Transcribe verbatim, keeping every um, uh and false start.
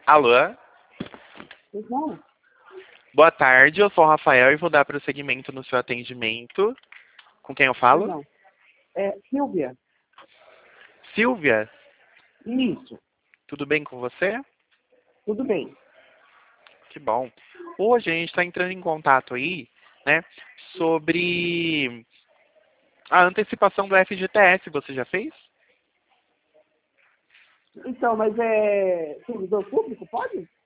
Alô? Não, Boa tarde, eu sou o Rafael e vou dar prosseguimento no seu atendimento. Com quem eu falo? não. É, Silvia, Silvia, isso, tudo bem com você? tudo bem. Que bom. Hoje a gente está entrando em contato aí, né, sobre a antecipação do F G T S. Você já fez? Então, mas é servidor público, pode?